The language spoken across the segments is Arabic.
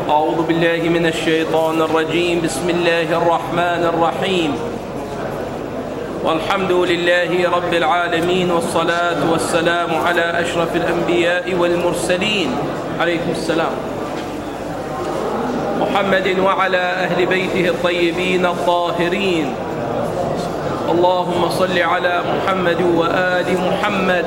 أعوذ بالله من الشيطان الرجيم. بسم الله الرحمن الرحيم. والحمد لله رب العالمين، والصلاة والسلام على أشرف الأنبياء والمرسلين عليكم السلام، محمد وعلى أهل بيته الطيبين الطاهرين. اللهم صل على محمد وآل محمد،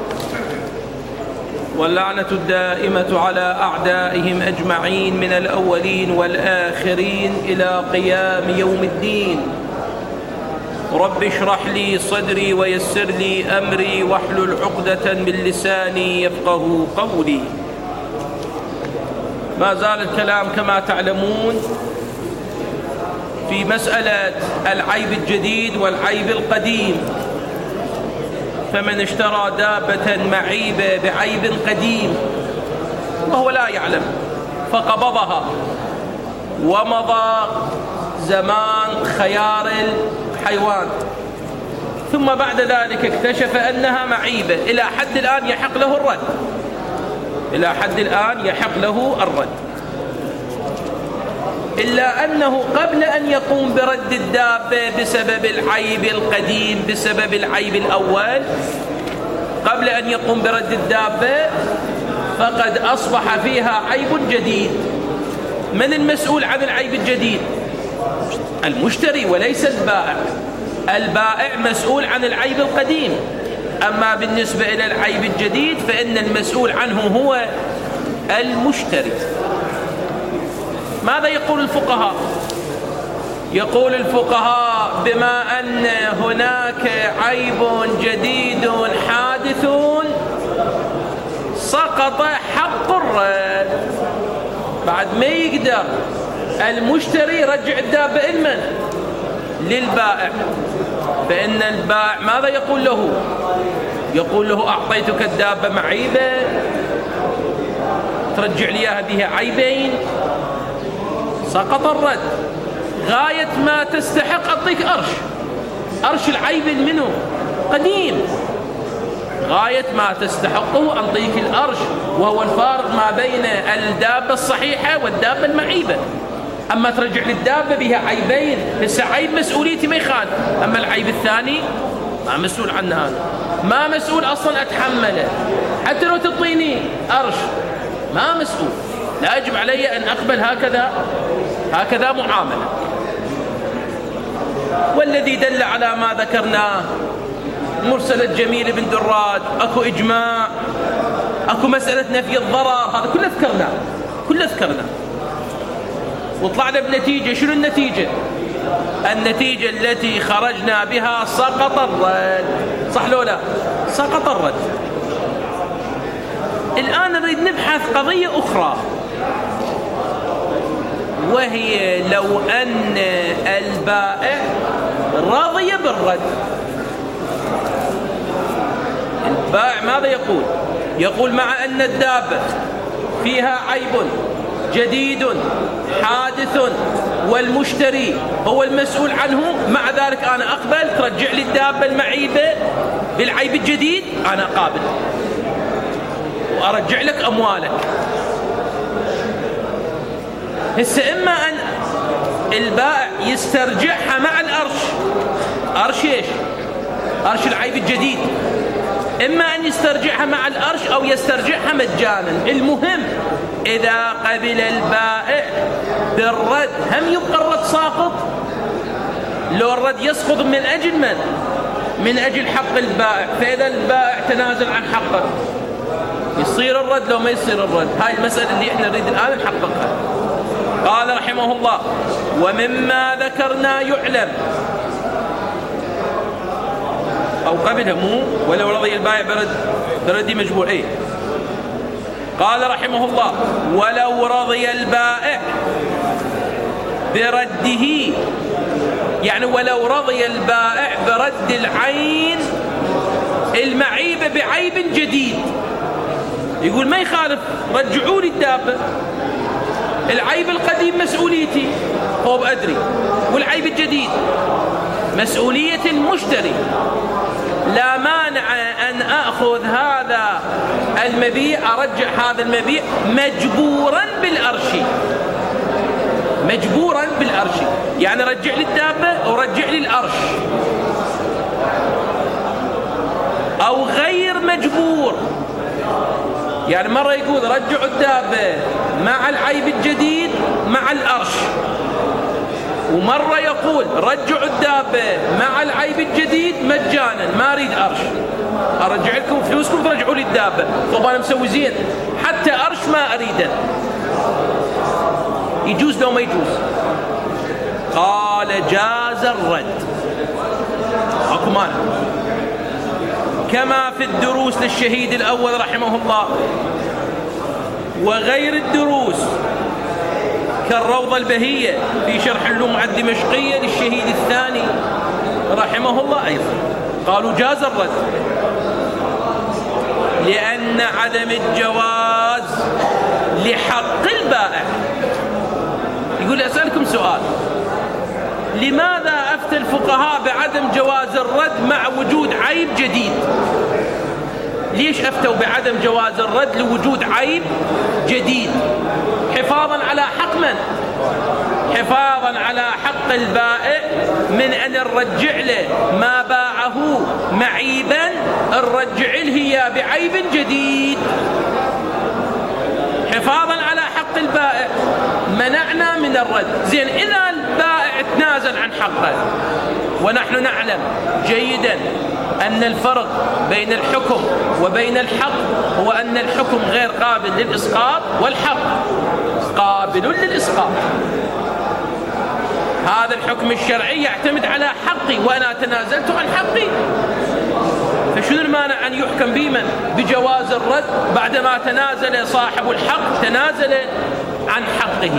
واللعنة الدائمة على أعدائهم أجمعين من الأولين والآخرين إلى قيام يوم الدين. رب اشرح لي صدري ويسر لي أمري واحلل عقدة من لساني يفقه قولي. ما زال الكلام كما تعلمون في مسألة العيب الجديد والعيب القديم. فمن اشترى دابة معيبة بعيب قديم وهو لا يعلم فقبضها، ومضى زمان خيار الحيوان، ثم بعد ذلك اكتشف أنها معيبة، إلى حد الآن يحق له الرد، إلى حد الآن يحق له الرد، إلا أنه قبل أن يقوم برد الدابة بسبب العيب القديم، بسبب العيب الأول، قبل أن يقوم برد الدابة فقد أصبح فيها عيب جديد. من المسؤول عن العيب الجديد؟ المشتري وليس البائع. البائع مسؤول عن العيب القديم، أما بالنسبة إلى العيب الجديد فإن المسؤول عنه هو المشتري. ماذا يقول الفقهاء؟ يقول الفقهاء بما أن هناك عيب جديد حادث سقط حق الرد. بعد ما يقدر المشتري يرجع الدابة لمن؟ للبائع. فإن البائع ماذا يقول له؟ يقول له أعطيتك الدابة معيبة، ترجع لي هذه عيبين، سقط الرد. غاية ما تستحق أعطيك أرش العيب منه قديم، غاية ما تستحقه أعطيك الأرش، وهو الفارق ما بين الدابة الصحيحة والدابة المعيبة. أما ترجع للدابة بها عيبين، لسه عيب مسؤوليتي ما يخالف، أما العيب الثاني ما مسؤول عنه، أنا ما مسؤول أصلا أتحمله، حتى لو تعطيني أرش ما مسؤول، لا يجب علي أن أقبل هكذا معاملة. والذي دل على ما ذكرناه مرسلة جميل بن دراد، أكو إجماع، أكو مسألة نفي الضرر، هذا كله ذكرنا وطلعنا بنتيجة. شنو النتيجة؟ النتيجة التي خرجنا بها سقط الرد، صح لو لا؟ سقط الرد. الآن نريد نبحث قضية أخرى، وهي لو أن البائع رضي بالرد. البائع ماذا يقول؟ يقول مع أن الدابة فيها عيب جديد حادث والمشتري هو المسؤول عنه، مع ذلك أنا أقبل ترجع لي الدابة المعيبة بالعيب الجديد، أنا قابل وأرجع لك أموالك. هسه إما أن البائع يسترجعها مع الأرش، أرش إيش؟ أرش العيب الجديد، إما أن يسترجعها مع الأرش أو يسترجعها مجانا. المهم إذا قبل البائع بالرد، هم يبقى الرد ساقط؟ لو الرد يسقط من أجل من؟ من أجل حق البائع. فإذا البائع تنازل عن حقه يصير الرد، لو ما يصير الرد. هاي المسألة اللي احنا نريد الآن نحققها. قال رحمه الله: ومما ذكرنا يعلم، أو قبلها مو ولو رضي البائع برد مجبور. ايه قال رحمه الله: ولو رضي البائع برده، يعني ولو رضي البائع برد العين المعيبة بعيب جديد، يقول ما يخالف، رجعوا لي الدابة، العيب القديم مسؤوليتي هو بأدري، والعيب الجديد مسؤولية المشتري، لا مانع أن أخذ هذا المبيع، أرجع هذا المبيع مجبورا بالأرش. أرشي، يعني رجع لي الدابة ورجع لي الأرش. أو غير مجبور، يعني مرة يقول رجعوا الدابة مع العيب الجديد مع الأرش، ومرة يقول رجعوا الدابة مع العيب الجديد مجانا، ما أريد أرش، أرجع لكم فلوسكم ترجعوا لي الدابة. طب أنا مسوي زين، حتى أرش ما أريده، يجوز لو ما يجوز؟ قال جاز الرد، أكو مانع، كما في الدروس للشهيد الأول رحمه الله، وغير الدروس كالروضة البهية في شرح اللمعة الدمشقية للشهيد الثاني رحمه الله أيضا قالوا جاز الرد، لأن عدم الجواز لحق البائع. يقول أسألكم سؤال، لماذا أفتى الفقهاء بعدم جواز الرد مع وجود عيب جديد؟ ليش أفتوا بعدم جواز الرد لوجود عيب جديد؟ حفاظا على حق من؟ حفاظا على حق البائع من أن نرجع له ما باعه معيبا، نرجع له إياه بعيب جديد. حفاظا على حق البائع منعنا من الرد. زين، إذا البائع تنازل عن حقه، ونحن نعلم جيدا أن الفرق بين الحكم وبين الحق هو أن الحكم غير قابل للإسقاط والحق قابل للإسقاط. هذا الحكم الشرعي يعتمد على حقي وأنا تنازلت عن حقي، فشنو المانع أن يحكم بمن؟ بجواز الرد بعدما تنازل صاحب الحق، تنازل عن حقه.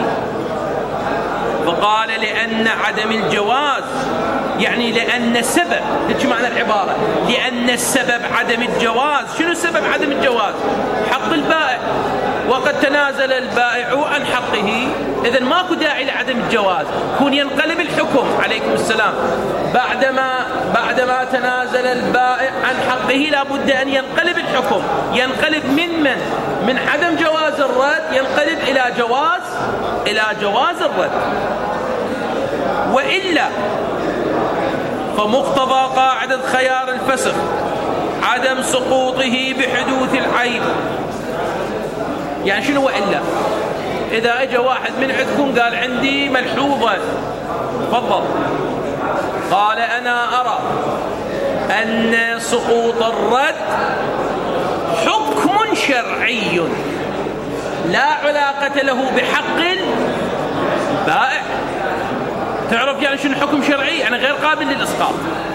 فقال لأن عدم الجواز، يعني لأن السبب، ايش معنى العبارة؟ لأن السبب عدم الجواز. شنو السبب عدم الجواز؟ حق البائع، وقد تنازل البائع عن حقه، إذن ماكو داعي لعدم الجواز. كون ينقلب الحكم، عليكم السلام، بعدما تنازل البائع عن حقه لابد أن ينقلب الحكم، ينقلب من عدم جواز الرد ينقلب إلى جواز الرد. وإلا فمقتضى قاعدة خيار الفسخ عدم سقوطه بحدوث العيب. يعني شنو وإلا؟ إذا اجى واحد من عندكم قال عندي ملحوظة، تفضل، قال أنا أرى أن سقوط الرد حكم شرعي لا علاقة له بحق البائع. تعرف يعني شنو حكم شرعي؟ يعني غير قابل للإسقاط.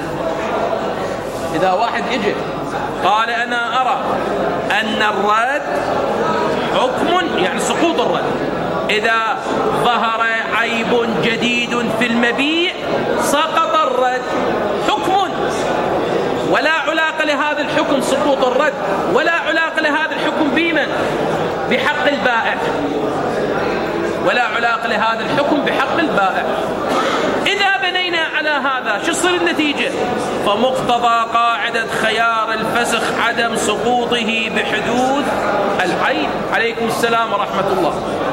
إذا واحد اجى قال أنا أرى أن الرد حكم، يعني سقوط الرد، إذا ظهر عيب جديد في المبيع سقط الرد، حكم ولا علاقة لهذا الحكم سقوط الرد، ولا علاقة لهذا الحكم بمن؟ بحق البائع، ولا علاقة لهذا الحكم بحق البائع. إذا بنينا على هذا شو تصير النتيجة؟ فمقتضى قاعدة خيار الفسخ عدم سقوطه بحدوث العيب. عليكم السلام ورحمة الله.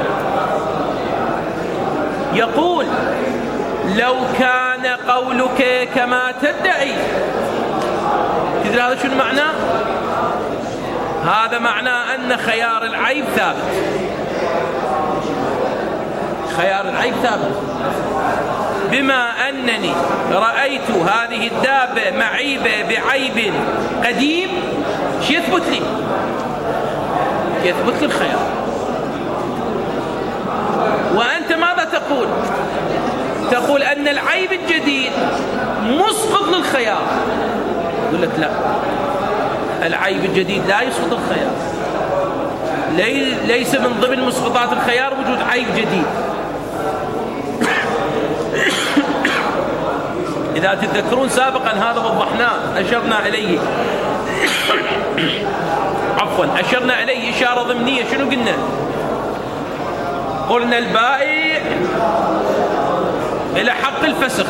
يقول لو كان قولك كما تدعي، تدري هذا شنو معناه؟ هذا معناه أن خيار العيب ثابت، خيار العيب ثابت، بما أنني رأيت هذه الدابة معيبة بعيب قديم، شو يثبت لي؟ يثبت لي الخيار. وأنت ماذا تقول؟ تقول أن العيب الجديد مسقط للخيار. يقول لك لا، العيب الجديد لا يسقط الخيار، ليس من ضمن مسقطات الخيار وجود عيب جديد. إذا تتذكرون سابقا هذا وضحناه، أشرنا إليه عفوا أشرنا إليه إشارة ضمنية. شنو قلنا؟ قلنا البائع إلى حق الفسخ،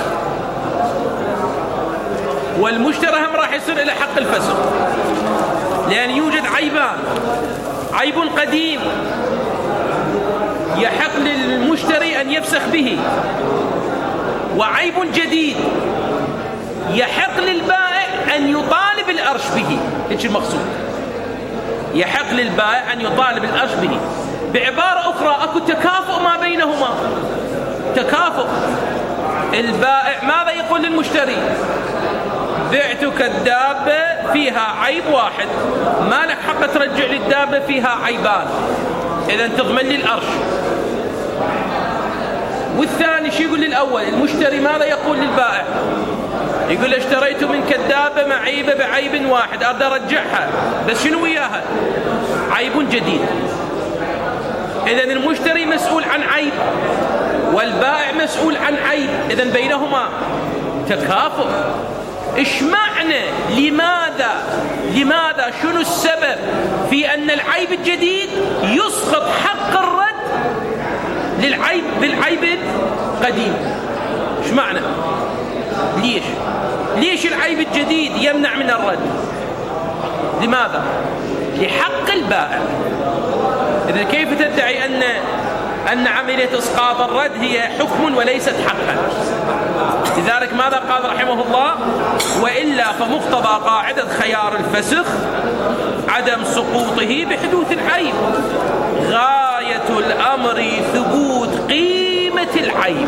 والمشتري هم راح يصير إلى حق الفسخ، لأن يوجد عيبان، عيب قديم يحق للمشتري أن يفسخ به وعيب جديد، يحق للبائع أن يطالب الأرش به. إيش المقصود؟ يحق للبائع أن يطالب الأرش به. بعبارة أخرى أكو تكافؤ ما بينهما، تكافؤ. البائع ماذا يقول للمشتري؟ بعتك الدابة فيها عيب واحد، ما لك حق ترجع لي الدابة فيها عيبان، إذا تضمن لي الأرش. والثاني شو يقول للأول؟ المشتري ماذا يقول للبائع؟ يقول له اشتريت منك الدابة معيبة بعيب واحد، أقدر أرجعها، بس شنو وياها؟ عيب جديد. إذن المشتري مسؤول عن عيب والبائع مسؤول عن عيب، إذن بينهما تكافؤ. إيش معنى؟ لماذا شنو السبب في أن العيب الجديد يسقط حق الرد بالعيب القديم؟ إيش معنى؟ ليش العيب الجديد يمنع من الرد؟ لماذا؟ لحق البائع. إذا كيف تدعي أن عملية إسقاط الرد هي حكم وليست حقا؟ لذلك ماذا قال رحمه الله؟ وإلا فمقتضى قاعدة خيار الفسخ عدم سقوطه بحدوث العيب، غاية الأمر ثبوت قيمة العيب.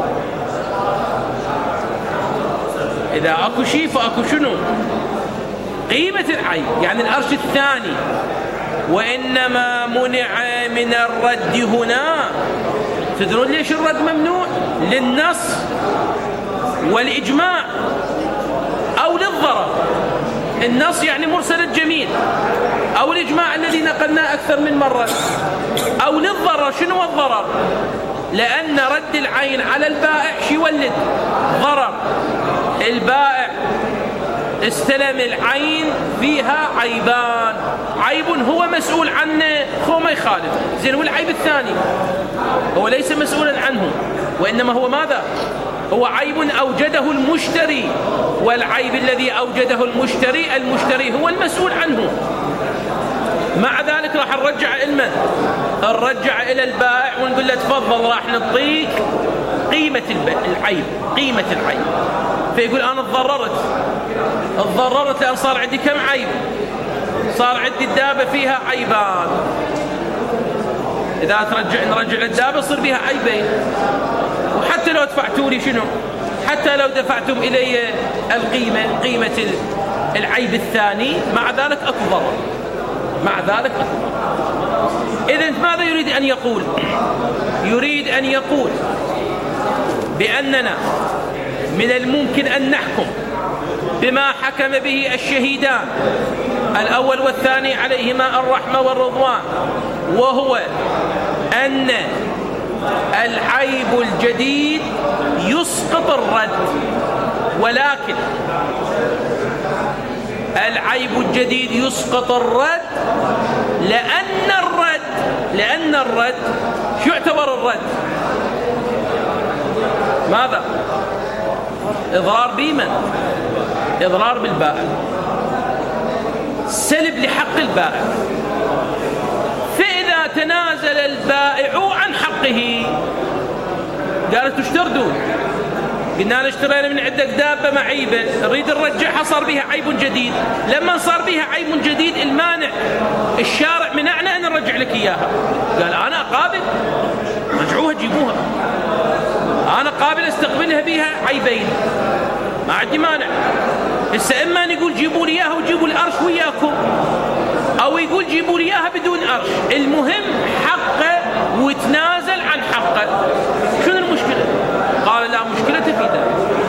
إذا أكو شيء فأكو شنو؟ قيمة العيب، يعني الأرش الثاني. وإنما منع من الرد هنا، تدرون ليش الرد ممنوع؟ للنص والإجماع أو للضرر. النص يعني مرسل الجميل، أو الإجماع الذي نقلناه أكثر من مرة، أو للضرر. شنو الضرر؟ لأن رد العين على البائع شي يولد ضرر. البائع استلم العين فيها عيبان، عيب هو مسؤول عنه، هو ما يخالف. زين، والعيب الثاني هو ليس مسؤولا عنه، وإنما هو ماذا؟ هو عيب أوجده المشتري، والعيب الذي أوجده المشتري هو المسؤول عنه. مع ذلك راح نرجع إلى البائع ونقول له تفضل راح نعطيك قيمة العيب. فيقول أنا اتضررت لأن صار عندي كم عيب؟ صار عندي الدابة فيها عيبان. إذا نرجع للدابة صير بها عيبين. وحتى لو دفعتوا لي شنو؟ حتى لو دفعتم إلي قيمة العيب الثاني، مع ذلك أكبر. إذن ماذا يريد أن يقول؟ يريد أن يقول بأننا من الممكن أن نحكم بما حكم به الشهيدان الأول والثاني عليهما الرحمة والرضوان، وهو أن العيب الجديد يسقط الرد. ولكن العيب الجديد يسقط الرد لأن الرد شو يعتبر الرد؟ ماذا؟ إضرار بمن؟ إضرار بالبائع، سلب لحق البائع. فإذا تنازل البائع عن حقه، قالت اشتردون، قلنا له اشترينا من عندك دابة معيبة نريد نرجعها، صار بها عيب جديد. لما صار بها عيب جديد المانع الشارع منعنا أن نرجع لك إياها. قال أنا قابل، رجعوها جيبوها، أنا قابل استقبلها بها عيبين، ما عندي مانع. هسه إما نقول جيبوا لي إياها وجيبوا الأرش وياكم، أو يقول جيبوا لي إياها بدون أرش. المهم حقه وتنازل عن حقه. شنو المشكلة؟ قال لا مشكلة في ذلك.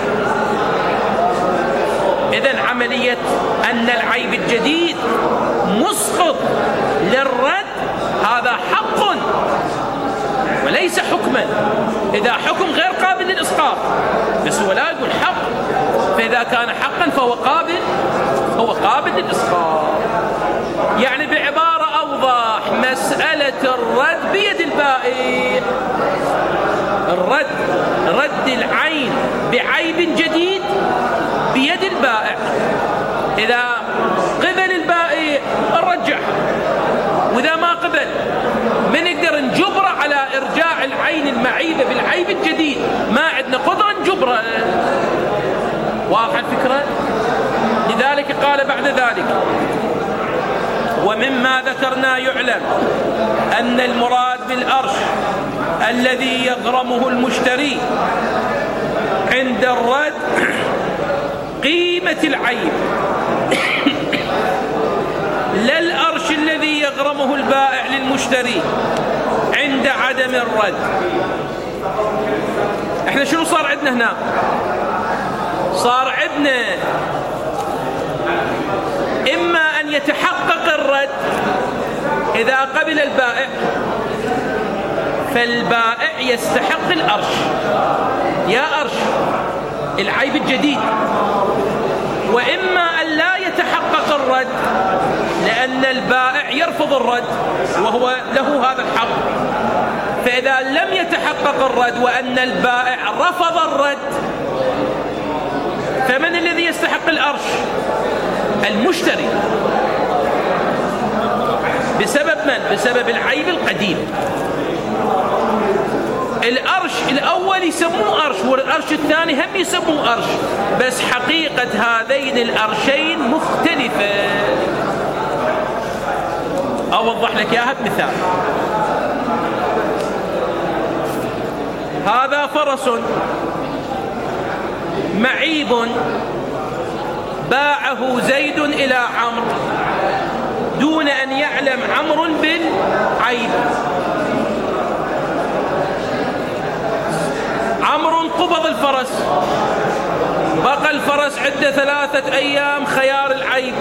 إذن عملية أن العيب الجديد مسقط للرد هذا حق وليس حكما. إذا حكم غير قابل للإسقاط، بس هو لا يقول حق، فإذا كان حقا فهو قابل للإسقاط. يعني بعبارة أوضح، مسألة الرد بيد البائع. رد العين بعيب جديد بيد البائع. إذا قبل البائع نرجعها، وإذا ما قبل من نقدر نجبره على إرجاع العين المعيبة بالعين الفكرة؟ لذلك قال بعد ذلك: ومما ذكرنا يعلم أن المراد بالأرش الذي يغرمه المشتري عند الرد قيمة العيب، لا الأرش الذي يغرمه البائع للمشتري عند عدم الرد. احنا شنو صار عندنا هنا؟ صار عندنا إما أن يتحقق الرد إذا قبل البائع فالبائع يستحق الأرش، يا أرش العيب الجديد، وإما أن لا يتحقق الرد لأن البائع يرفض الرد وهو له هذا الحق. فإذا لم يتحقق الرد وأن البائع رفض الرد فمن الذي يستحق الأرش؟ المشتري. بسبب من؟ بسبب العيب القديم. الأرش الأول يسموه أرش والأرش الثاني هم يسموه أرش، بس حقيقة هذين الأرشين مختلفة. أوضح لك إياها بمثال. هذا فرس معيب باعه زيد إلى عمرو دون أن يعلم عمرو بالعيب. عمرو قبض الفرس، بقى الفرس عنده 3 أيام خيار العيب،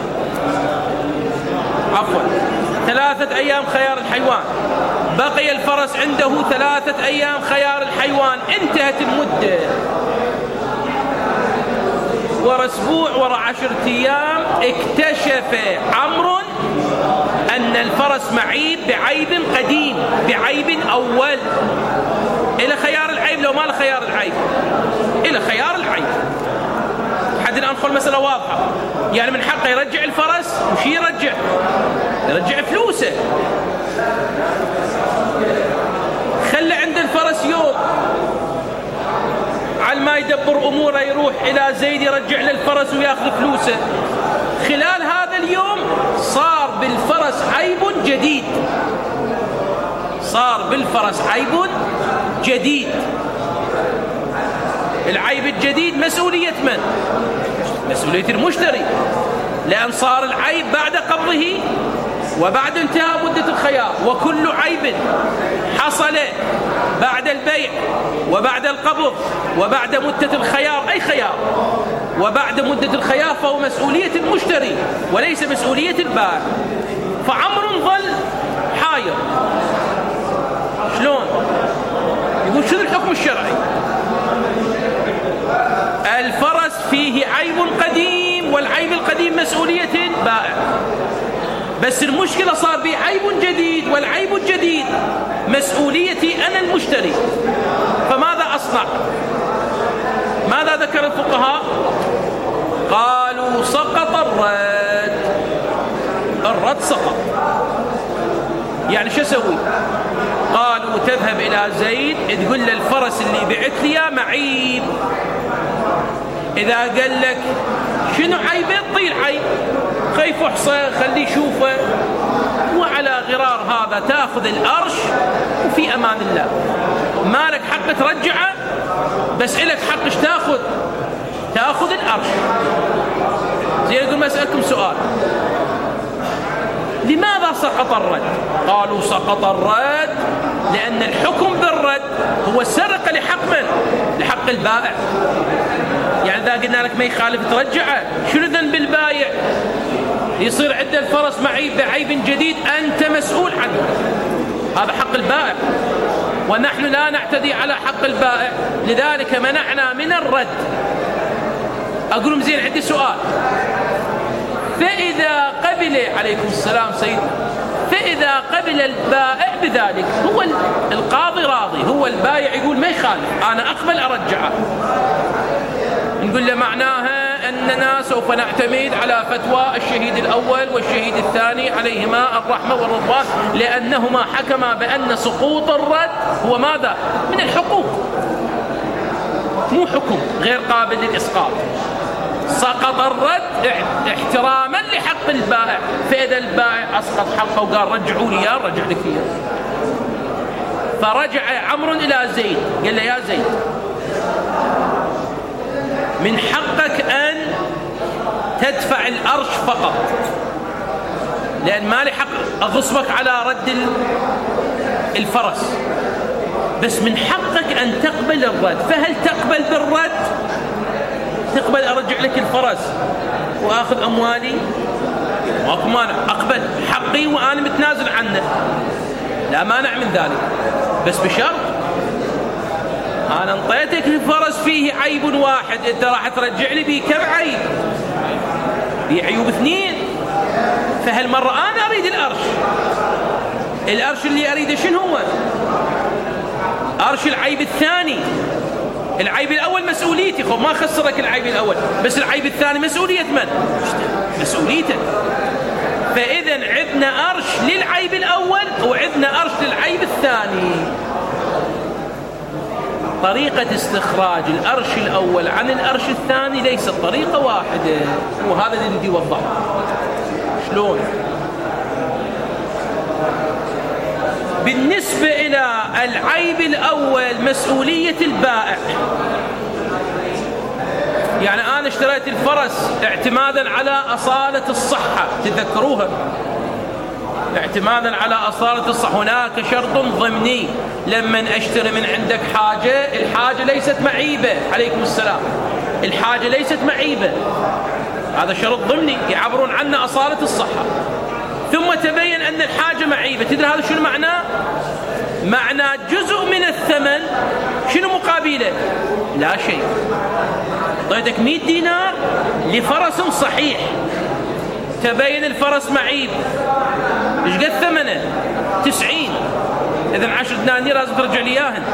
عفوا 3 أيام خيار الحيوان، بقي الفرس عنده 3 أيام خيار الحيوان. انتهت المدة، ورا أسبوع ورا 10 أيام اكتشف عمرو أن الفرس معيب بعيب قديم، بعيب أول. إلى خيار العيب لو ما له خيار العيب، إلى خيار العيب. حد الآن خل مسألة واضحة، يعني من حقه يرجع الفرس. وش يرجع؟ يرجع فلوسه. خلى عند الفرس يوم على ما يدبر أموره، يروح إلى زيد يرجع للفرس ويأخذ فلوسه. خلال هذا اليوم صار بالفرس عيب جديد، صار بالفرس عيب جديد. العيب الجديد مسؤولية من؟ مسؤولية المشتري، لأن صار العيب بعد قبضه وبعد انتهاء مدة الخيار. وكل عيب حصل بعد البيع وبعد القبض وبعد مدة الخيار، أي خيار وبعد مدة الخيار، فهو مسؤولية المشتري وليس مسؤولية البائع. فعمر ظل حاير، شلون؟ يقول شنو الحكم الشرعي؟ الفرس فيه عيب قديم والعيب القديم مسؤولية البائع، بس المشكلة صار به عيب جديد والعيب الجديد مسؤوليتي أنا المشتري. فماذا أصنع؟ ماذا ذكر الفقهاء؟ قالوا سقط الرد. الرد سقط. يعني شو أسوي؟ قالوا تذهب إلى زيد تقول له الفرس اللي بعت لي معيب. إذا قال لك شنو عيبه؟ طيل عيب، خيف احصى خليه يشوفه، وعلى غرار هذا تاخذ الأرش وفي أمان الله. ما لك حق ترجعه، بس إلك حق ايش تاخذ؟ تاخذ الأرش. زي يقول ما أسألكم سؤال، لماذا سقط الرد؟ قالوا سقط الرد لأن الحكم بالرد هو سرقة لحق من؟ لحق البائع. يعني إذا قلنا لك ما يخالف ترجعه، شنو ذنب البايع؟ يصير عنده الفرس معيب بعيب جديد، أنت مسؤول عنه، هذا حق البائع، ونحن لا نعتدي على حق البائع، لذلك منعنا من الرد. أقولهم زين عندي سؤال، فإذا قبل عليكم السلام سيدنا، فإذا قبل البائع بذلك، هو القاضي راضي، هو البائع يقول ما يخالف، أنا أقبل أرجعه، نقول له معناها أننا سوف نعتمد على فتوى الشهيد الأول والشهيد الثاني عليهما الرحمة والرضوان، لأنهما حكما بأن سقوط الرد هو ماذا؟ من الحقوق، مو حكم غير قابل للإسقاط. سقط الرد احتراما لحق البائع. فإذا البائع أسقط حقه وقال رجعوا لي إياه رجع لك إياه. فرجع عمرو إلى زيد قال له يا زيد من حقك أن تدفع الأرش فقط، لأن ما لي حق أغصبك على رد الفرس، بس من حقك أن تقبل الرد. فهل تقبل بالرد؟ تقبل أرجع لك الفرس وآخذ أموالي؟ ماكو مانع، أقبل حقي وأنا متنازل عنه، لا مانع من ذلك، بس بشرط أنا انطيتك الفرس فيه عيب واحد، أنت راح ترجع لي بيه كم عيب؟ بيه عيوب 2. فهالمرة أنا أريد الأرش اللي أريده شنو هو؟ أرش العيب الثاني. العيب الأول مسؤوليتي، خب ما خسرك العيب الأول، بس العيب الثاني مسؤولية من؟ مسؤوليتك. فإذا عندنا أرش للعيب الأول وعندنا أرش للعيب الثاني. طريقة استخراج الأرش الأول عن الأرش الثاني ليست طريقة واحدة، وهذا اللي بدي أوضحه. شلون؟ بالنسبة إلى العيب الأول مسؤولية البائع. يعني أنا اشتريت الفرس اعتمادا على أصالة الصحة، تذكروها، اعتمادا على أصالة الصحة. هناك شرط ضمني، لما أشتري من عندك حاجة، الحاجة ليست معيبة، عليكم السلام، الحاجة ليست معيبة، هذا شرط ضمني يعبرون عنه أصالة الصحة. ثم تبين أن الحاجة معيبة، تدري هذا شنو معناه؟ معناه جزء من الثمن شنو مقابله؟ لا شيء. أعطيتك 100 دينار لفرس صحيح، تبين الفرس معيب، ايش قد ثمنه؟ 90. إذن 10 دنانير لازم ترجع لي إياهن.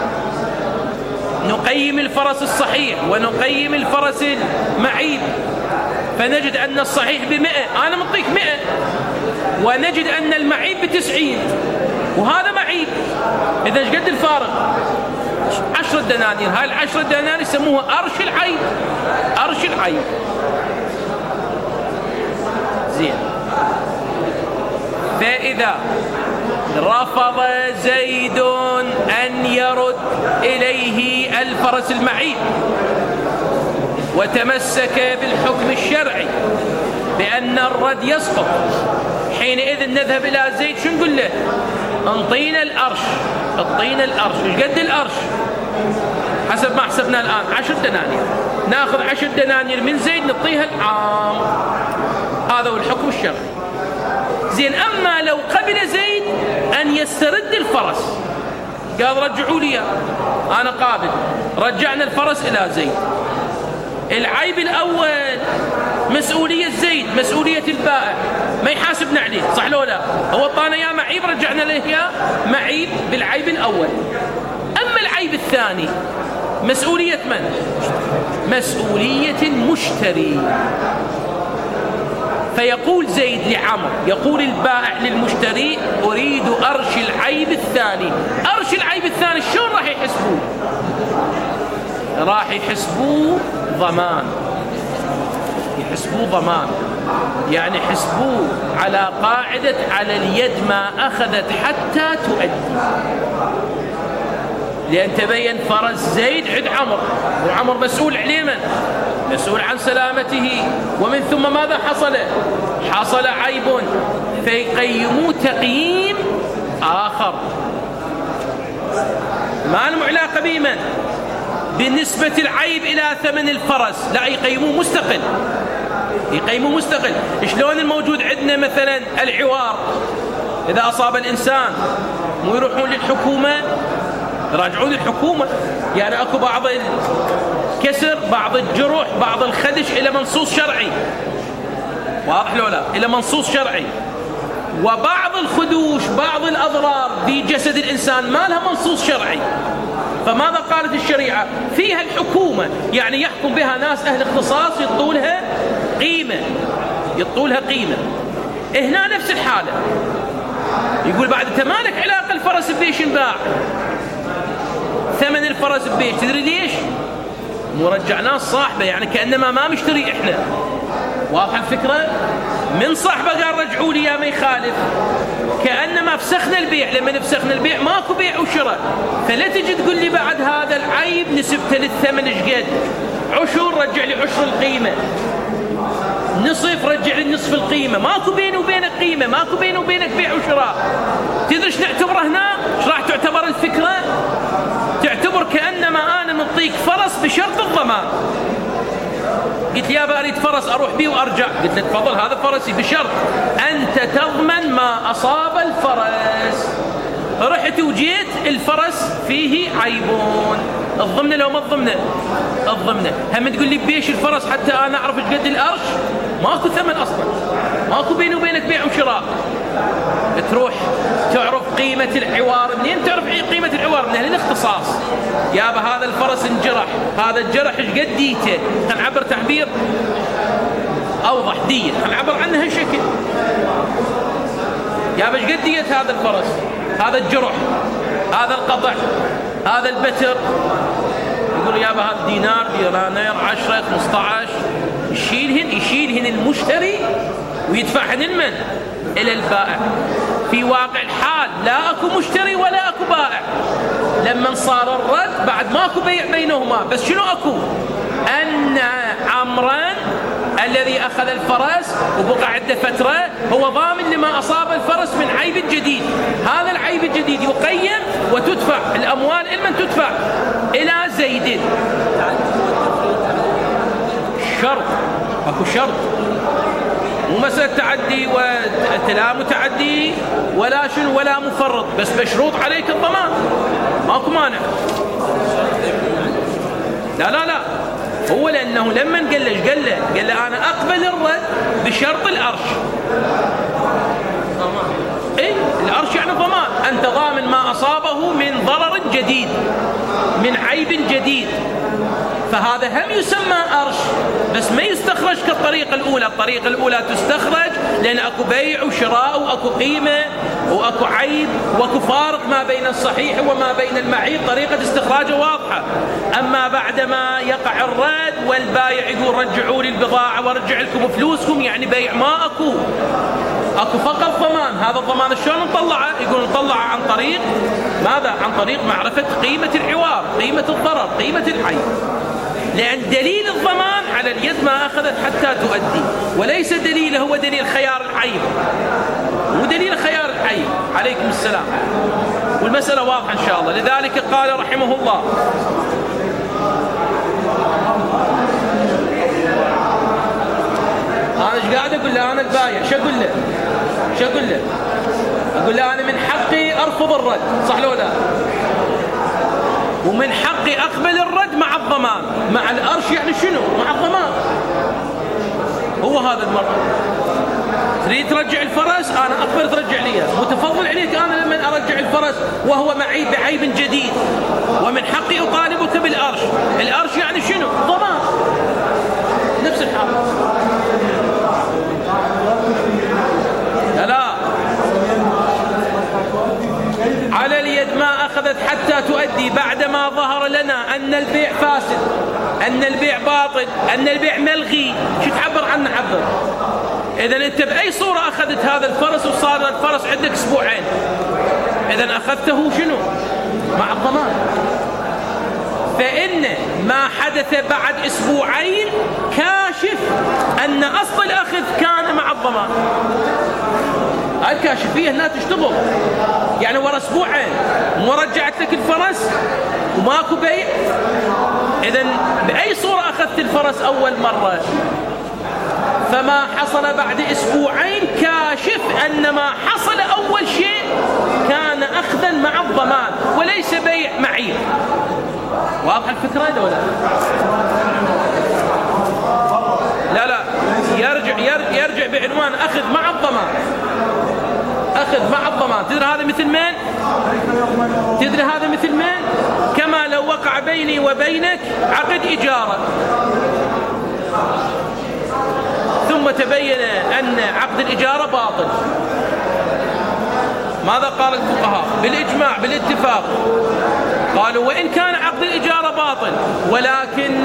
نقيم الفرس الصحيح ونقيم الفرس المعيب، فنجد أن الصحيح ب100، أنا منطيك 100، ونجد أن المعيب ب90 وهذا معيب. إذا ايش قد الفارق؟ 10 دنانير. هاي 10 دنانير يسموها أرش العيب. أرش العيب. زين. فإذا رفض زيد أن يرد إليه الفرس المعيب وتمسك بالحكم الشرعي بأن الرد يسقط، حينئذ نذهب إلى زيد شو نقول له؟ انطينا الأرش. اعطينا الأرش. ايش قد الأرش؟ حسب ما حسبنا الآن 10 دنانير. ناخذ 10 دنانير من زيد نعطيها العام. هذا هو الحكم الشرعي. زين. أما لو قبل زيد أن يسترد الفرس، قال رجعوا لي أنا قابل، رجعنا الفرس إلى زيد، العيب الأول مسؤولية زيد، مسؤولية البائع، ما يحاسبنا عليه، صح لو لا؟ هو طانا يا معيب، رجعنا له يا معيب بالعيب الأول. أما العيب الثاني مسؤولية من؟ مسؤولية المشتري. فيقول زيد لعمر، يقول البائع للمشتري أريد أرش العيب الثاني. أرش العيب الثاني شلون راح يحسبوه؟ راح يحسبوه ضمان. يحسبوه ضمان، يعني يحسبوه على قاعدة على اليد ما أخذت حتى تؤدي. لأن تبين فرس زيد عند عمر، وعمر مسؤول عليه، من؟ مسؤول عن سلامته. ومن ثم ماذا حصل؟ حصل عيب، فيقيموا تقييم آخر ما له علاقة بمن؟ بالنسبة العيب إلى ثمن الفرس، لا، يقيموه مستقل. يقيموه مستقل. شلون الموجود عندنا مثلا العوار، إذا أصاب الإنسان مو يروحون للحكومة، يراجعون للحكومة، يعني أكو بعض الكسر، بعض الجروح، بعض الخدش إلى منصوص شرعي، واضح لو لا؟ إلى منصوص شرعي. وبعض الخدوش، بعض الأضرار في جسد الإنسان ما لها منصوص شرعي. فماذا قالت الشريعة؟ فيها الحكومة، يعني يحكم بها ناس أهل اختصاص، يطولها قيمة، يطولها قيمة. هنا نفس الحالة، يقول بعد تمالك علاقة الفرس بيش انباع، ثمن الفرس بيش، تدري ليش؟ مو رجعناه صاحبه، يعني كأنما ما مشتري إحنا. واضح الفكرة؟ من صاحبه قال رجعوا لي يا ما يخالف، كأنما فسخنا البيع. لما نفسخنا البيع ماكو بيع وشراء. فلا تجي تقول لي بعد هذا العيب نسبته للثمن ايش قد؟ عشر رجع لي عشر القيمة، نصف رجع لي نصف القيمة. ماكو بيني وبينك قيمة، ماكو بيني وبينك بيع وشراء. تدري ايش نعتبره هنا؟ ايش راح تعتبر الفكرة؟ تعتبر كأنما أنا منطيك فرس بشرط الضمان. قلت يا أريد فرس أروح بيه وأرجع، قلت لك تفضل هذا فرسي بشرط أنت تضمن ما أصاب الفرس. رحت وجيت الفرس فيه عيبون، الضمنه لو ما الضمنه؟ الضمنه. هم تقول لي بيش الفرس حتى أنا أعرف ايش قد الأرش؟ ماكو ثمن أصلا، ماكو بيني وبينك بيع وشراء. تروح تعرف قيمة العوار. منين تعرف قيمة العوار؟ من أهل الاختصاص. يابا هذا الفرس انجرح، هذا الجرح ايش قد ديته؟ خلينا نعبر تعبير أوضح، دية، خلينا نعبر عنها هالشكل. يابا ايش قد دية هذا الفرس؟ هذا الجرح، هذا القطع، هذا البتر. يقول يابا هذا دينار، دينار، 10، 15. يشيلهن المشتري ويدفعهن المن إلى البائع. في واقع الحال لا أكو مشتري ولا أكو بائع. لما صار الرد بعد ماكو بيع بينهما، بس شنو أكو؟ أن عمرا الذي أخذ الفرس وبقى عنده فترة هو ضامن لما أصاب الفرس من عيب جديد. هذا العيب الجديد يقيم وتدفع الأموال لمن تدفع؟ إلى زيد. شرط، أكو شرط، مو مسألة تعدي ولا متعدي ولا شنو ولا مفرط، بس بشروط عليك الضمان، ماكو مانع. لا هو لأنه لما قال له أنا أقبل الرد بشرط الأرش. إيه الأرش يعني ضمان، أنت ضامن ما أصابه من ضرر جديد، من عيب جديد. فهذا هم يسمى أرش، بس ما يستخرج كالطريقة الأولى. الطريقة الأولى تستخرج لأن أكو بيع وشراء وأكو قيمة وأكو عيب وأكو فارق ما بين الصحيح وما بين المعيب، طريقة استخراجه واضحة. أما بعدما يقع الرد والبايع يقول رجعوا لي البضاعة ورجع لكم فلوسكم، يعني بيع ما أكو فقط ضمان. هذا الضمان شلون نطلعه؟ يقول نطلعه عن طريق ماذا؟ عن طريق معرفة قيمة العوار، قيمة الضرر، قيمة العيب. لأن دليل الضمان على اليد ما أخذت حتى تؤدي، وليس دليله هو دليل خيار العيب، ودليل خيار العيب. عليكم السلام. والمسألة واضحة إن شاء الله. لذلك قال رحمه الله: أنا إيش قاعد أقول له؟ أنا البايع شو أقول له؟ أقول له أنا من حقي أرفض الرد، صح لو لا؟ ومن حقي أقبل الرد مع الضمان. مع الأرش يعني شنو؟ مع الضمان. هو هذا المرة تريد ترجع الفرس، أنا أقبل ترجع لي، متفضل عليك أنا لما أرجع الفرس وهو معي بعيب جديد، ومن حقي أطالبك بالأرش. الأرش يعني شنو؟ ضمان. نفس الحال. لا على اليد ما أخذت حتى تؤدي، بعدما ظهر لنا أن البيع فاسد، أن البيع باطل، أن البيع ملغي. شو تعبر عنه؟ عبر. إذن أنت بأي صورة أخذت هذا الفرس وصار الفرس عندك أسبوعين، إذن أخذته شنو؟ مع الضمان. فإن ما حدث بعد أسبوعين كاشف أن أصل الأخذ كان مع الضمان. الكاشفية هنا تشتغل، يعني ورا أسبوعين مرجعت لك الفرس وماكو بيع. إذن بأي صورة أخذت الفرس أول مرة؟ فما حصل بعد أسبوعين كاشف أن ما حصل أول شيء كان أخذا مع الضمان وليس بيع معيب. واضح الفكرة هذا ولا لا؟ يرجع بعنوان أخذ مع الضمان. أخذ مع الضمان. تدري هذا مثل من؟ كما لو وقع بيني وبينك عقد إجارة، ثم تبين أن عقد الإجارة باطل. ماذا قال الفقهاء بالإجماع بالاتفاق؟ قالوا وإن كان عقد الإجارة باطل ولكن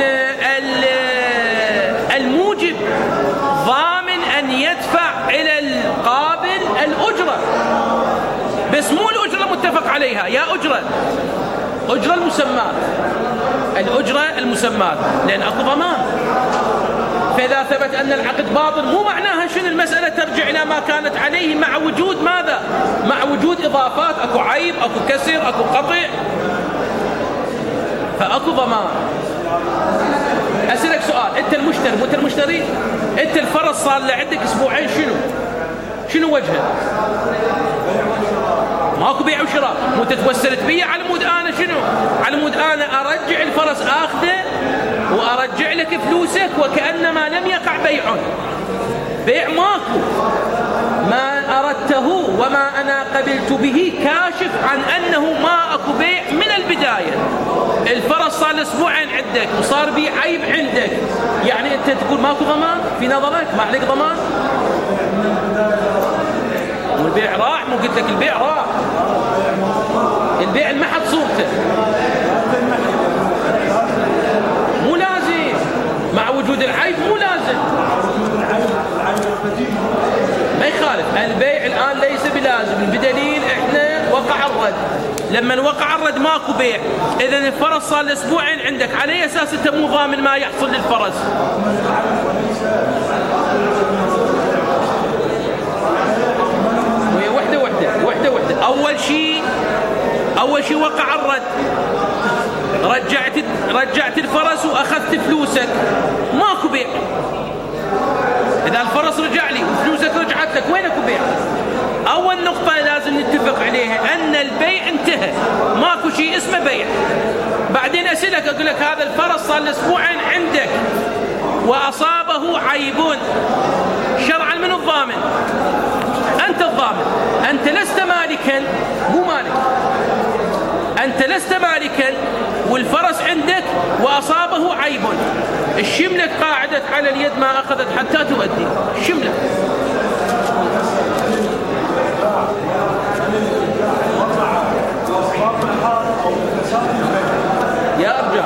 الموجب ضامن أن يدفع إلى القابل الأجرة، بس مو الأجرة متفق عليها، يا أجرة المسمات، الأجرة المسمات، لأن أكو ضمان. فإذا ثبت أن العقد باطل مو معناها شنو المسألة ترجع إلى ما كانت عليه، مع وجود ماذا؟ مع وجود إضافات، أكو عيب، أكو كسر، أكو قطع، فأكو ضمان. أسألك سؤال، أنت المشتري، مو أنت المشتري؟ أنت الفرس صار لعندك أسبوعين، شنو وجهه؟ ماكو بيع وشراء، مو تتوسلت بي على مود أنا شنو؟ على مود أنا أرجع الفرس آخذه وأرجع لك فلوسك وكأنما لم يقع بيع ماكو. ما أردته وما أنا قبلت به كاشف عن أنه ما أكو بيع من البداية. الفرس صار أسبوعين عندك وصار بيه عيب عندك، يعني أنت تقول ماكو ضمان في نظرك؟ ما عليك ضمان؟ والبيع راح، مو قلت لك البيع راح، البيع ما حد صورته، مو لازم مع وجود العيب، مو لازم، ما يخالف. البيع الآن ليس بلازم، بدليل احنا وقع الرد، لما وقع الرد ماكو بيع، اذا الفرس صار اسبوعين عندك، على اي اساس انت مو ضامن ما يحصل للفرس؟ وحده. اول شيء وقع الرد، رجعت الفرس واخذت فلوسك، ماكو بيع. اذا الفرس رجع لي وفلوسك رجعت لك، وين اكو بيع؟ اول نقطة لازم نتفق عليها ان البيع انتهى، ماكو شيء اسمه بيع. بعدين اسألك، اقول لك هذا الفرس صار اسبوعين عندك واصابه عيب، شرعا من الضامن؟ انت الضامن، انت لست مالكا، مو مالك، انت لست مالكا والفرس عندك واصابه عيب، الشملك قاعدة على اليد ما اخذت حتى تؤدي، الشملك. يا ارجع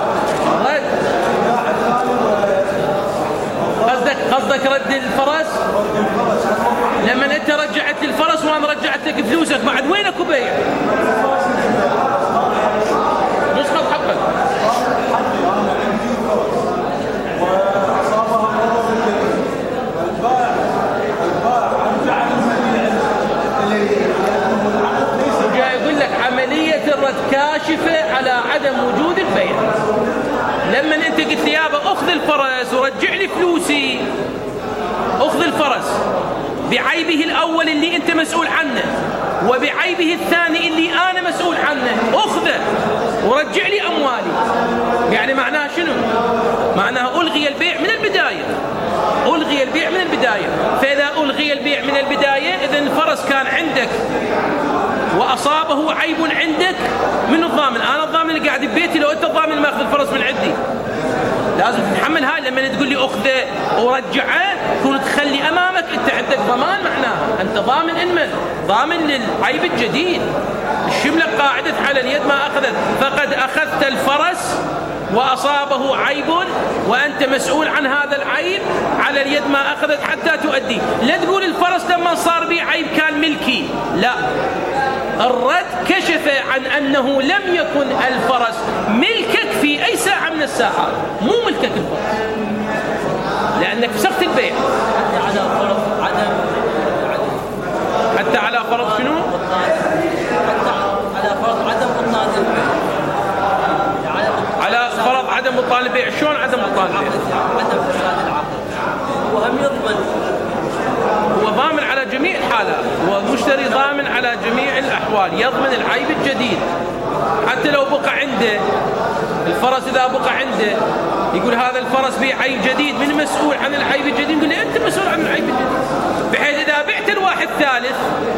رد، قصدك رد الفرس؟ لما انت رجعت الفرس وانا رجعت لك فلوسك، بعد وين اكو بيع؟ نسخة حقك. وجاي يقول لك عملية الرد كاشفة على عدم وجود البيع. لما انت قلت لي يابا اخذ الفرس ورجع لي فلوسي، اخذ الفرس بعيبه الاول اللي انت مسؤول عنه وبعيبه الثاني اللي انا مسؤول عنه، اخذه ورجع لي اموالي، يعني معناها شنو؟ معناها الغي البيع من البداية، الغي البيع من البداية. فاذا الغي البيع من البداية، اذا الفرس كان عندك واصابه عيب عندك، من الضامن؟ انا الضامن اللي قاعد ببيتي، لو انت الضامن ما اخذ الفرس من عندي لازم تتحمل هاي. لما تقول لي اخذه ورجعه، تكون تخلي امامك انت عندك ضمان، معناها انت ضامن انمن، ضامن للعيب الجديد. الشملة قاعدة على اليد ما اخذت، فقد اخذت الفرس واصابه عيب وانت مسؤول عن هذا العيب، على اليد ما اخذت حتى تؤدي. لا تقول الفرس لما صار بي عيب كان ملكي، لا، الرد كشف عن أنه لم يكن الفرس ملكك في أي ساعة من الساعات، مو ملكك الفرس، لأنك فسخت البيع. حتى على فرض شنو؟ على فرض عدم بطلان البيع. على فرض عدم بطلان البيع. شلون عدم بطلان البيع؟ عدم فساد العقد، وهم يضمن، هو ضامن على جميع الحالات، والمشتري ضامن على جميع الأحوال، يضمن العيب الجديد. حتى لو بقى عنده الفرس، إذا بقى عنده يقول هذا الفرس بيه عيب جديد، من مسؤول عن العيب الجديد؟ يقول لي أنت مسؤول عن العيب الجديد. بحيث إذا بعت الواحد ثالث،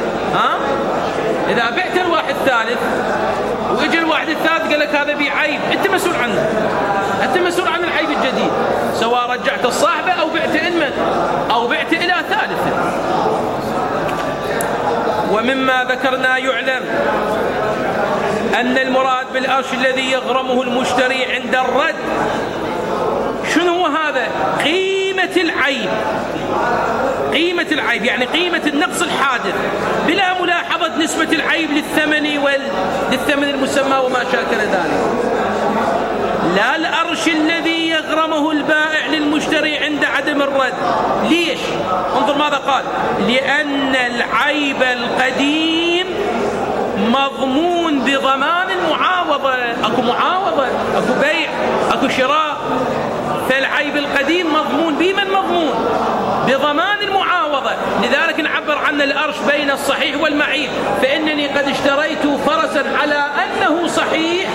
إذا بعت الواحد ثالث وإجا الواحد الثالث قال لك هذا بيه عيب، أنت مسؤول عنه، أنت مسؤول عن العيب الجديد، سواء رجعت الصاحبة أو بعت إنمن أو بعت إلى ثالث. ومما ذكرنا يعلم أن المراد بالأرش الذي يغرمه المشتري عند الرد. شنو هو هذا؟ قيمة العيب. قيمة العيب يعني قيمة النقص الحادث بلا ملاحظة نسبة العيب للثمن المسمى وما شاكل ذلك. لا الأرش الذي يغرمه البائع للمشتري عند عدم الرد. ليش؟ انظر ماذا قال: لأن العيب القديم مضمون بضمان المعاوضة. أكو معاوضة، أكو بيع، أكو شراء، فالعيب القديم مضمون. بمن مضمون؟ بضمان المعاوضة. لذلك نعبر عن الأرش بين الصحيح والمعيب. فإنني قد اشتريت فرسا على أنه صحيح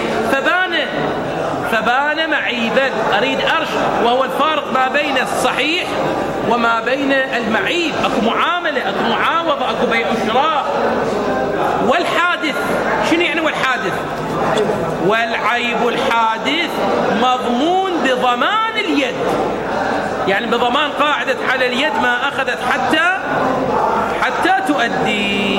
فبان معيبا، أريد أرش، وهو الفارق ما بين الصحيح وما بين المعيب. أكو معاملة، أكو معاوضة، أكو بيع وشراء. والحادث شنو يعني؟ والحادث والعيب الحادث مضمون بضمان اليد، يعني بضمان قاعدة على اليد ما أخذت حتى تؤدي.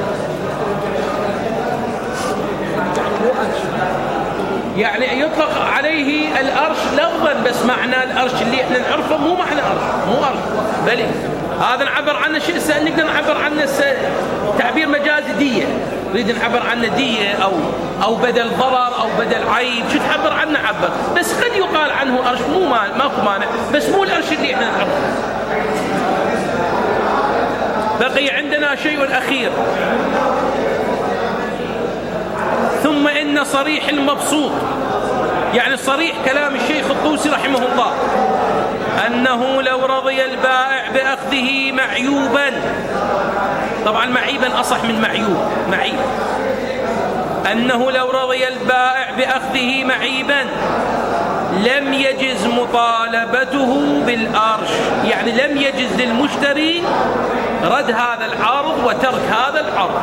يعني يطلق عليه الأرش لفظا، بس معنى الأرش اللي احنا نعرفه مو معنى أرش، مو أرش، بل هذا نعبر عنه شيء نقدر نعبر عنه تعبير مجازي دية. نريد نعبر عنه دية أو بدل ضرر أو بدل عيب. شو تعبر عنه؟ عبر. بس قد يقال عنه أرش، ماكو مانع، بس مو الأرش اللي احنا نعرفه. بقي عندنا شيء أخير: ثم إن صريح المبسوط، يعني صريح كلام الشيخ الطوسي رحمه الله، أنه لو رضي البائع بأخذه معيوبا، طبعا معيبا أصح من معيب، أنه لو رضي البائع بأخذه معيبا لم يجز مطالبته بالأرش، يعني لم يجز للمشتري رد هذا العرض وترك هذا العرض.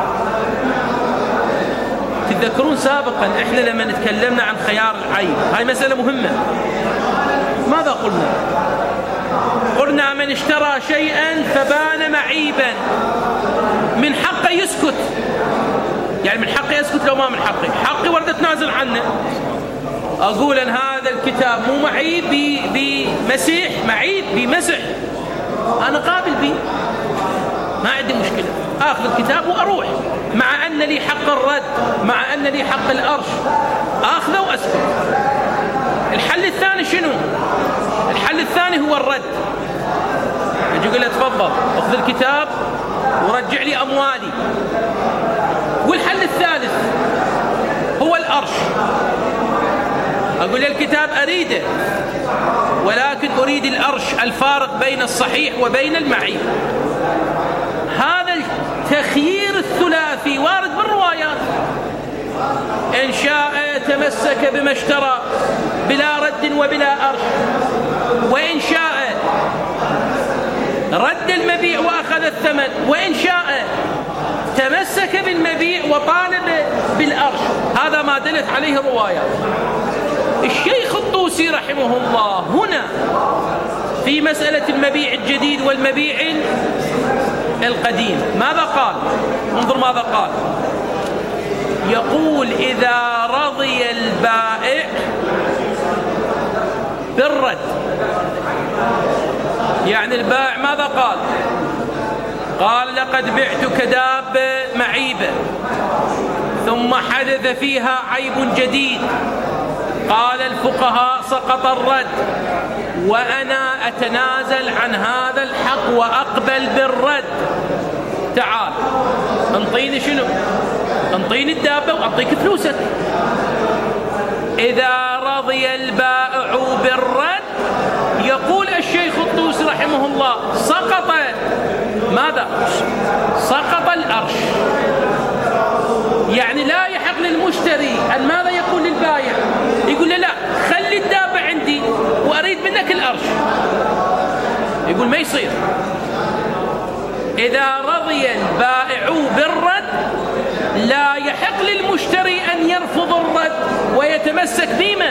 تذكرون سابقا احنا لما تكلمنا عن خيار العيب، هاي مسألة مهمة. ماذا قلنا؟ قلنا من اشترى شيئا فبان معيبا من حقه يسكت، يعني من حقه يسكت لو ما من حقي ورد اتنازل عنه، اقول ان هذا الكتاب مو معيب بمسيح، معيب بمسح، انا قابل به، ما عندي مشكلة، اخذ الكتاب واروح، مع ان لي حق الرد، مع ان لي حق الارش، اخذه واسكت. الحل الثاني شنو؟ الحل الثاني هو الرد. يجي يقول له تفضل اخذ الكتاب ورجع لي اموالي. والحل الثالث هو الارش. اقول له الكتاب اريده ولكن اريد الارش، الفارق بين الصحيح وبين المعيب. هذا التخيير الثلاثي وارد بالروايات. إن شاء تمسك بما اشترى بلا رد وبلا أرش، وإن شاء رد المبيع وأخذ الثمن، وإن شاء تمسك بالمبيع وطالب بالأرش. هذا ما دلت عليه الروايات. الشيخ الطوسي رحمه الله هنا في مسألة المبيع الجديد والمبيع القديم ماذا قال؟ انظر ماذا قال. يقول إذا رضي البائع بالرد، يعني البائع ماذا قال؟ قال لقد بعتك دابة معيبة ثم حدث فيها عيب جديد، قال الفقهاء سقط الرد وأنا أتنازل عن هذا الحق وأقبل بالرد. تعال انطيني شنو؟ انطيني الدابة وأعطيك فلوسك. إذا رضي البائع بالرد، يقول الشيخ الطوسي رحمه الله سقط ماذا؟ سقط الأرش. يعني لا يحق للمشتري أن ماذا يقول للبائع؟ يقول له لا خلي الدابة عندي وأريد منك الأرش. يقول ما يصير. إذا رضي البائع بالرد لا يحق للمشتري أن يرفض الرد ويتمسك بمن؟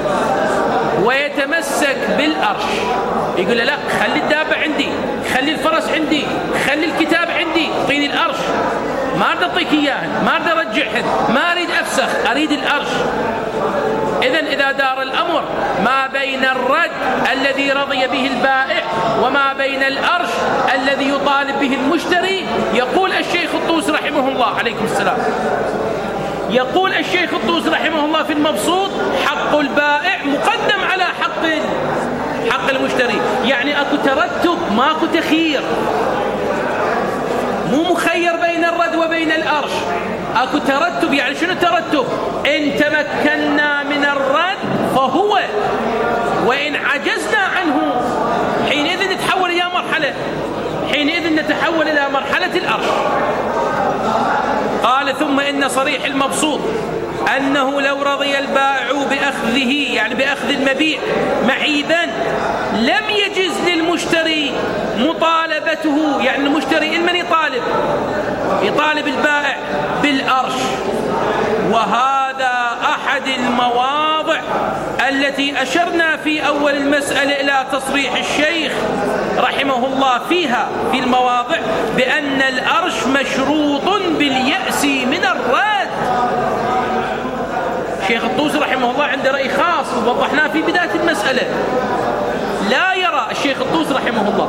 ويتمسك بالأرش. يقول له لا خلي الدابة عندي، خلي الفرس عندي، خلي الكتاب عندي، اعطيني الأرش. ما أريد أعطيك إياهن، ما أريد أرجعهن، ما أريد أفسخ، أريد الأرش. إذن إذا دار الأمر ما بين الرد الذي رضي به البائع وما بين الأرش الذي يطالب به المشتري، يقول الشيخ الطوسي رحمه الله عليكم السلام، يقول الشيخ الطوسي رحمه الله في المبسوط: حق البائع مقدم على حق المشتري. يعني أكو ترتب، ماكو تخيير، مو مخير بين الرد وبين الأرش، أكو ترتب. يعني شنو الترتب؟ إن تمكنا من الرد فهو، وإن عجزنا عنه حينئذ نتحول إلى مرحلة الأرش. قال: ثم إن صريح المبسوط أنه لو رضي البائع بأخذه، يعني بأخذ المبيع معيبا، لم يجز للمشتري مطالبته. يعني المشتري من يطالب البائع بالأرش. وهذا أحد المواضع التي أشرنا في أول المسألة إلى تصريح الشيخ رحمه الله فيها في المواضع بأن الأرش مشروط باليأس من الرد. الشيخ الطوسي رحمه الله عنده رأي خاص ووضحناه في بداية المسألة. لا يرى الشيخ الطوسي رحمه الله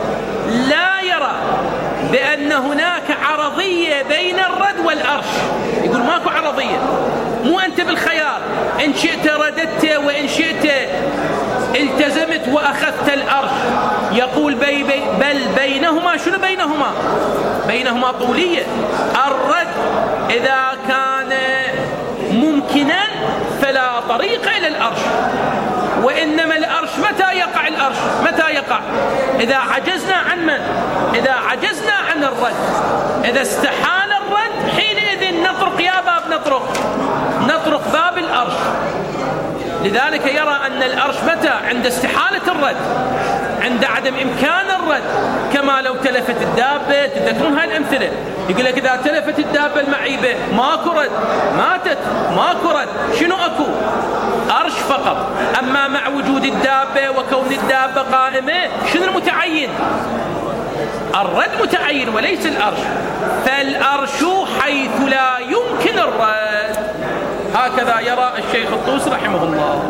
بأن هناك عرضية بين الرد والأرش. يقول ماكو عرضية، مو أنت بالخيار، إن شئت رددت وإن شئت التزمت وأخذت الأرش. يقول بل بينهما، شنو بينهما طولية. الرد إذا كان ممكنا فلا طريق إلى الأرش، وإنما الأرش متى يقع؟ إذا عجزنا عن الرد. إذا استحال الرد حينئذ نطرق باب الأرش. لذلك يرى أن الأرش متى؟ عند استحالة الرد، عند عدم إمكان الرد. كما لو تلفت الدابة، تذكرون هاي الأمثلة، يقول لك إذا تلفت الدابة المعيبة ماكو رد، ماتت ماكو رد، شنو أكو؟ أرش فقط. أما مع وجود الدابة وكون الدابة قائمة، شنو المتعين؟ الرد متعين وليس الأرش. فالأرش حيث لا يمكن الرد. هكذا يرى الشيخ الطوسي رحمه الله.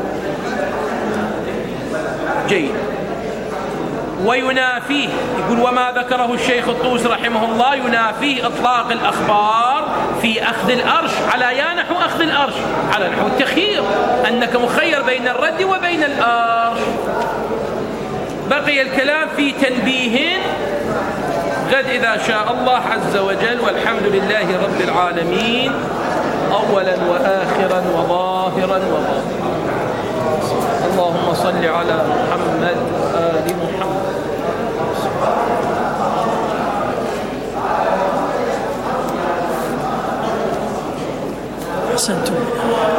جيد. وينافيه، يقول: وما ذكره الشيخ الطوسي رحمه الله ينافيه إطلاق الأخبار في أخذ الأرش على نحو أخذ الأرش، على نحو التخيير، أنك مخير بين الرد وبين الأرش. بقي الكلام في تنبيه غد إذا شاء الله عز وجل. والحمد لله رب العالمين، أولا وآخرا وظاهرا وباطنا. اللهم صل على محمد آل محمد. أحسنتم.